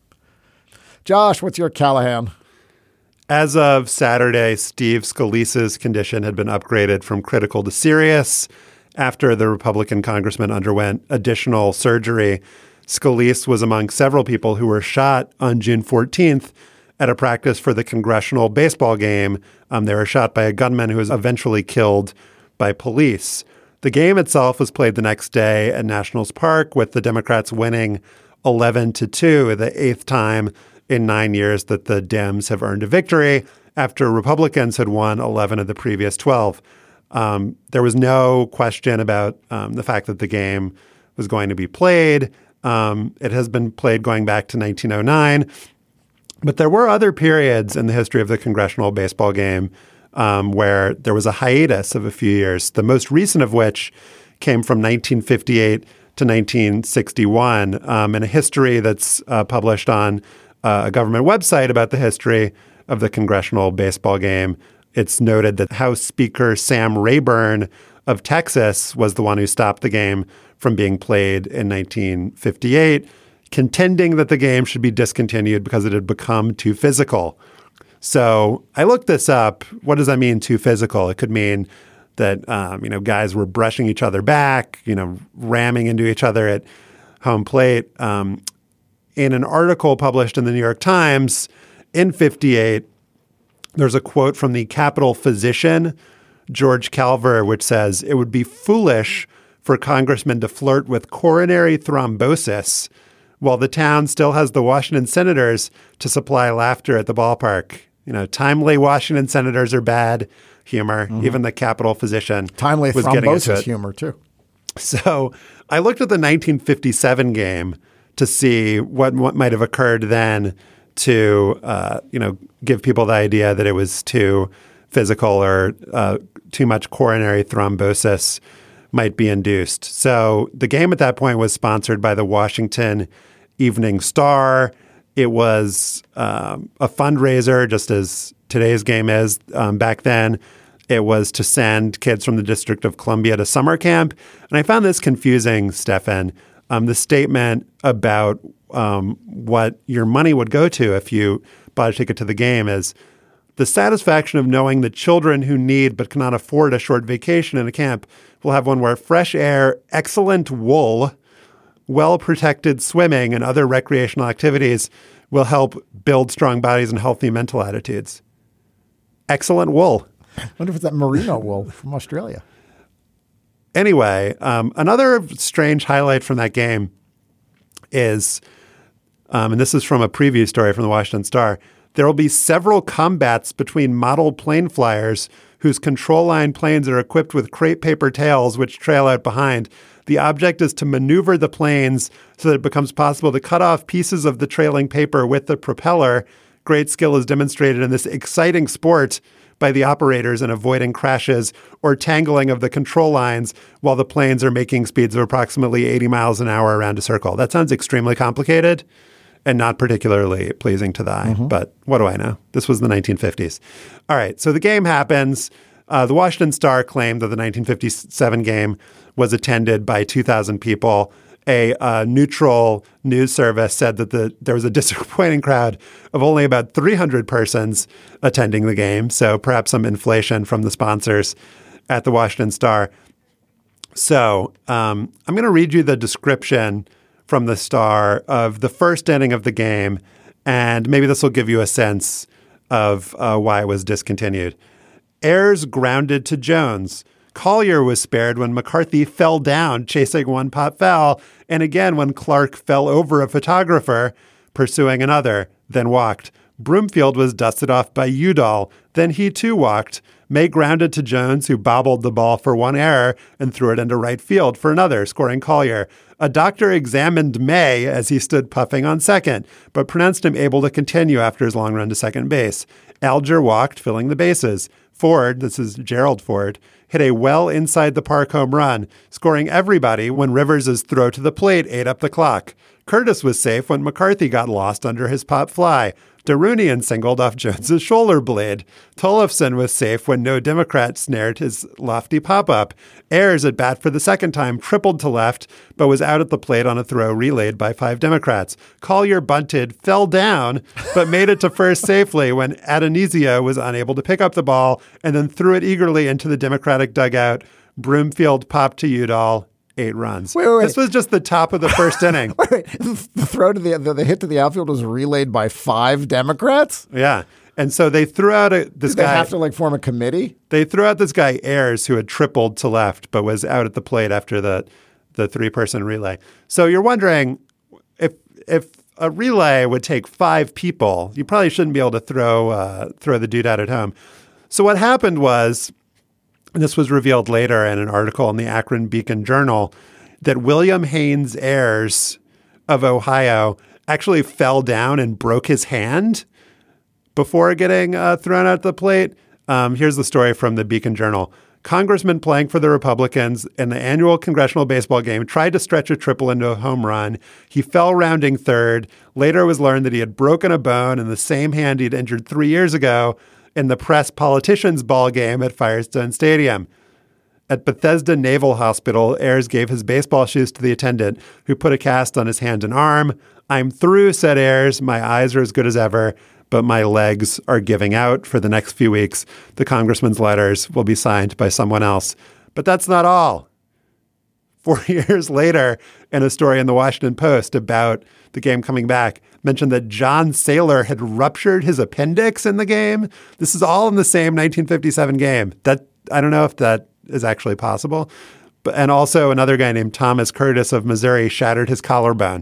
Josh, what's your Callahan? As of Saturday, Steve Scalise's condition had been upgraded from critical to serious after the Republican congressman underwent additional surgery. Scalise was among several people who were shot on June 14th at a practice for the congressional baseball game. They were shot by a gunman who was eventually killed by police. The game itself was played the next day at Nationals Park, with the Democrats winning 11-2, the 8th time in 9 years that the Dems have earned a victory after Republicans had won 11 of the previous 12. There was no question about the fact that the game was going to be played. It has been played going back to 1909. But there were other periods in the history of the congressional baseball game where there was a hiatus of a few years, the most recent of which came from 1958 to 1961, in a history that's published on a government website about the history of the congressional baseball game. It's noted that House Speaker Sam Rayburn of Texas was the one who stopped the game from being played in 1958, contending that the game should be discontinued because it had become too physical. So I looked this up. What does that mean, too physical? It could mean that, guys were brushing each other back, ramming into each other at home plate. In an article published in the New York Times in 58, there's a quote from the Capitol physician, George Calver, which says, "It would be foolish for congressmen to flirt with coronary thrombosis while the town still has the Washington Senators to supply laughter at the ballpark." Timely Washington Senators are bad humor. Mm-hmm. Even the Capitol physician timely was getting into thrombosis it. Humor, too. So I looked at the 1957 game to see what might have occurred then to, give people the idea that it was too physical or too much coronary thrombosis might be induced. So the game at that point was sponsored by the Washington Evening Star. It was a fundraiser, just as today's game is. Back then, it was to send kids from the District of Columbia to summer camp. And I found this confusing, Stefan. The statement about what your money would go to if you bought a ticket to the game is the satisfaction of knowing that children who need but cannot afford a short vacation in a camp will have one where fresh air, excellent wool, well-protected swimming, and other recreational activities will help build strong bodies and healthy mental attitudes. Excellent wool. I wonder if it's that merino wool from Australia. Anyway, another strange highlight from that game is, and this is from a preview story from the Washington Star, there will be several combats between model plane flyers whose control line planes are equipped with crepe paper tails which trail out behind. The object is to maneuver the planes so that it becomes possible to cut off pieces of the trailing paper with the propeller. Great skill is demonstrated in this exciting sport by the operators in avoiding crashes or tangling of the control lines while the planes are making speeds of approximately 80 miles an hour around a circle. That sounds extremely complicated and not particularly pleasing to the eye, but what do I know? This was the 1950s. All right, so the game happens. The Washington Star claimed that the 1957 game was attended by 2,000 people. A neutral news service said that there was a disappointing crowd of only about 300 persons attending the game. So perhaps some inflation from the sponsors at the Washington Star. So I'm going to read you the description from the Star of the first inning of the game, and maybe this will give you a sense of why it was discontinued. Ayers grounded to Jones. Collier was spared when McCarthy fell down chasing one pop foul, and again when Clark fell over a photographer pursuing another, then walked. Broomfield was dusted off by Udall, then he too walked. May grounded to Jones, who bobbled the ball for one error and threw it into right field for another, scoring Collier. A doctor examined May as he stood puffing on second, but pronounced him able to continue after his long run to second base. Alger walked, filling the bases. Ford, this is Gerald Ford, hit a well inside the park home run, scoring everybody when Rivers' throw to the plate ate up the clock. Curtis was safe when McCarthy got lost under his pop fly. Darunian singled off Jones's shoulder blade. Tollefson was safe when no Democrat snared his lofty pop-up. Ayers at bat for the second time tripled to left, but was out at the plate on a throw relayed by 5 Democrats. Collier bunted, fell down, but made it to first safely when Adonisio was unable to pick up the ball and then threw it eagerly into the Democratic dugout. Broomfield popped to Udall. 8 runs. Wait. This was just the top of the first inning. Wait. The throw to the hit to the outfield was relayed by 5 Democrats? Yeah. And so they threw out this guy. They have to form a committee? They threw out this guy Ayers who had tripled to left but was out at the plate after the 3-person relay. So you're wondering if a relay would take 5 people, you probably shouldn't be able to throw the dude out at home. So what happened was, and this was revealed later in an article in the Akron Beacon Journal, that William Haynes Ayers of Ohio actually fell down and broke his hand before getting thrown out the plate. Here's the story from the Beacon Journal. Congressman playing for the Republicans in the annual congressional baseball game tried to stretch a triple into a home run. He fell rounding third. Later it was learned that he had broken a bone in the same hand he'd injured 3 years ago in the press politicians ball game at Firestone Stadium. At Bethesda Naval Hospital, Ayers gave his baseball shoes to the attendant, who put a cast on his hand and arm. "I'm through," said Ayers. "My eyes are as good as ever, but my legs are giving out for the next few weeks. The congressman's letters will be signed by someone else." But that's not all. 4 years later, in a story in the Washington Post about the game coming back, mentioned that John Saylor had ruptured his appendix in the game. This is all in the same 1957 game. That I don't know if that is actually possible. And also another guy named Thomas Curtis of Missouri shattered his collarbone.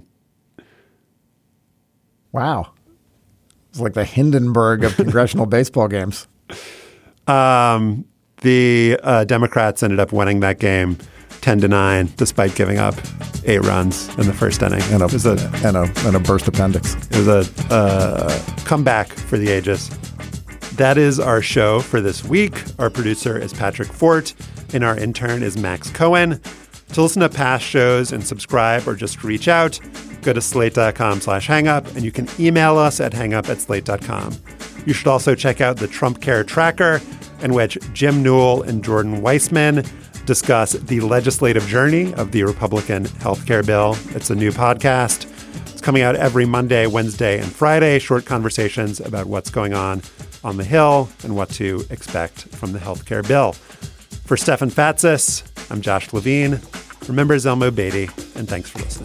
Wow. It's like the Hindenburg of congressional baseball games. The Democrats ended up winning that game 10-9, despite giving up 8 runs in the first inning. And a burst appendix. It was a comeback for the ages. That is our show for this week. Our producer is Patrick Fort, and our intern is Max Cohen. To listen to past shows and subscribe or just reach out, go to slate.com/hangup, and you can email us at hangup@slate.com. You should also check out the Trump Care Tracker, in which Jim Newell and Jordan Weissman discuss the legislative journey of the Republican healthcare bill. It's a new podcast. It's coming out every Monday, Wednesday, and Friday. Short conversations about what's going on the Hill and what to expect from the healthcare bill. For Stefan Fatsis, I'm Josh Levine. Remember Zelmo Beatty, and thanks for listening.